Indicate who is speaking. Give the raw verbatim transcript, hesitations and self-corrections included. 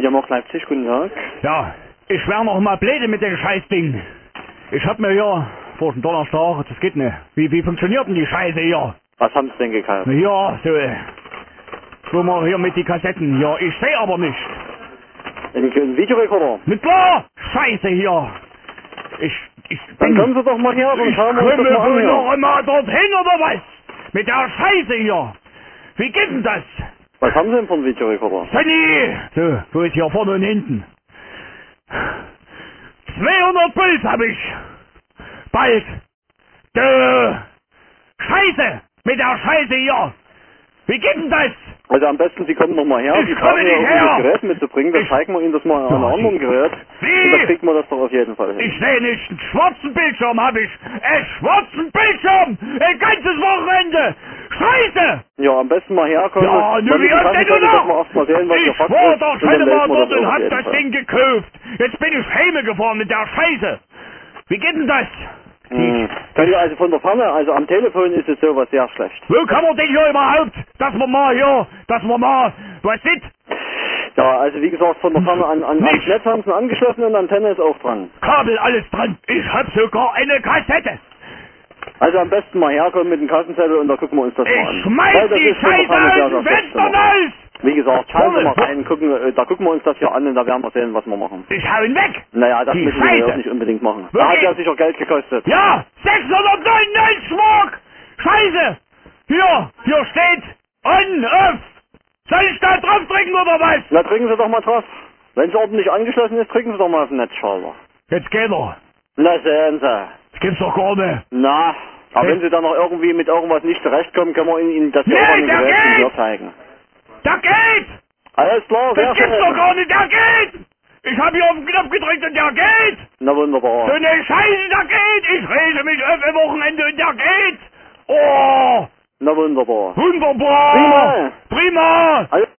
Speaker 1: Mediamarkt Leipzig, guten Tag.
Speaker 2: Ja, ich wär noch mal blöde mit dem Scheißding. Ich hab mir hier vor dem Donnerstag, das geht nicht. Wie, wie funktioniert denn die Scheiße hier?
Speaker 1: Was haben Sie denn gekauft?
Speaker 2: Ja, so, äh, wo wir hier mit die Kassetten. Ja, ich seh aber nicht.
Speaker 1: Einen einen Videorekorder?
Speaker 2: Mit klar, Scheiße hier. Ich, ich
Speaker 1: Dann
Speaker 2: bin...
Speaker 1: kommen Sie doch mal her und
Speaker 2: Ich
Speaker 1: schauen wir uns das
Speaker 2: komme
Speaker 1: mal an
Speaker 2: wohl
Speaker 1: hier.
Speaker 2: noch immer dorthin oder was? Mit der Scheiße hier. Wie geht denn das?
Speaker 1: Was haben Sie denn für einen Videorekorder?
Speaker 2: Sonny! So, wo ist hier vorne und hinten? zweihundert Puls hab ich. Bald. Dö. Scheiße! Mit der Scheiße hier! Wie geht denn das?
Speaker 1: Also am besten, Sie kommen noch mal her.
Speaker 2: Ich
Speaker 1: Sie
Speaker 2: komme
Speaker 1: brauchen ja
Speaker 2: nicht
Speaker 1: irgendwie
Speaker 2: her.
Speaker 1: das Gerät mitzubringen. Dann
Speaker 2: Ich-
Speaker 1: zeigen wir Ihnen das mal an einem
Speaker 2: Ja,
Speaker 1: anderen
Speaker 2: Sie-
Speaker 1: Gerät.
Speaker 2: Wie?
Speaker 1: Und dann kriegt man das doch auf jeden Fall hin.
Speaker 2: Ich sehe nicht, einen schwarzen Bildschirm hab ich. Einen schwarzen Bildschirm! Ein ganzes Wochenende! Scheiße!
Speaker 1: Ja, am besten mal herkommen.
Speaker 2: Ja,
Speaker 1: Dann
Speaker 2: nu wie
Speaker 1: mit dem
Speaker 2: oft denn
Speaker 1: Kassenzettel,
Speaker 2: du
Speaker 1: dass wir
Speaker 2: noch?
Speaker 1: erst mal sehen, was Ihr
Speaker 2: Ich
Speaker 1: Fakt
Speaker 2: war
Speaker 1: ist.
Speaker 2: doch
Speaker 1: Und dann
Speaker 2: schon mal
Speaker 1: melden wir das
Speaker 2: dort und
Speaker 1: auch auf
Speaker 2: hab
Speaker 1: jeden
Speaker 2: das
Speaker 1: Fall.
Speaker 2: Ding gekauft. Jetzt bin ich heime gefahren mit der Scheiße. Wie geht denn das?
Speaker 1: Hm. Können wir also von der Ferne, also am Telefon ist es sowas sehr schlecht.
Speaker 2: Wo kann man denn hier überhaupt, dass wir mal hier, dass wir mal, was ist?
Speaker 1: Ja, also wie gesagt, von der Ferne an, an, ans
Speaker 2: Nicht.
Speaker 1: Netz haben Sie angeschlossen und Antenne ist auch dran.
Speaker 2: Kabel, alles dran. Ich hab sogar eine Kassette.
Speaker 1: Also am besten mal herkommen mit dem Kassenzettel und da gucken wir uns das mal an.
Speaker 2: Ich schmeiß
Speaker 1: Weil das
Speaker 2: die
Speaker 1: ist von der
Speaker 2: Scheiße
Speaker 1: Ferne
Speaker 2: aus
Speaker 1: sehr,
Speaker 2: dem
Speaker 1: sehr schlecht zu
Speaker 2: Fenster
Speaker 1: machen.
Speaker 2: raus.
Speaker 1: Wie gesagt, schauen Sie
Speaker 2: Vorne,
Speaker 1: mal
Speaker 2: wo-
Speaker 1: rein, gucken, äh, da gucken wir uns das hier an und da werden wir sehen, was wir machen.
Speaker 2: Ich hau ihn weg.
Speaker 1: Naja, das
Speaker 2: Die
Speaker 1: müssen wir ja auch
Speaker 2: Scheiße.
Speaker 1: nicht unbedingt machen.
Speaker 2: Wo
Speaker 1: Da hat
Speaker 2: geht-
Speaker 1: ja sicher Geld gekostet.
Speaker 2: Ja, sechshundertneunundneunzig Mark. Scheiße. Hier, hier steht on, off. Soll ich da drauf drücken oder was?
Speaker 1: Na, drücken Sie doch mal drauf. Wenn es ordentlich angeschlossen ist, drücken Sie doch mal auf den Netzschalter.
Speaker 2: Jetzt geht er.
Speaker 1: Na, sehen Sie.
Speaker 2: Das gibt's doch gar nicht.
Speaker 1: Na, aber
Speaker 2: Hey.
Speaker 1: wenn Sie dann noch irgendwie mit irgendwas nicht zurechtkommen, können wir Ihnen Ihnen das ja
Speaker 2: Nee,
Speaker 1: auch an den
Speaker 2: der
Speaker 1: Geräten
Speaker 2: geht!
Speaker 1: hier zeigen.
Speaker 2: Da geht.
Speaker 1: Alles klar, sehr
Speaker 2: Das gibt's doch
Speaker 1: schön.
Speaker 2: gar nicht. Der geht. Ich hab hier auf den Knopf gedrückt und der geht.
Speaker 1: Na wunderbar.
Speaker 2: So eine Scheiße, der geht. Ich rege mich auf am Wochenende und der geht. Oh,
Speaker 1: Na wunderbar.
Speaker 2: wunderbar.
Speaker 1: Prima.
Speaker 2: Prima.
Speaker 1: Alles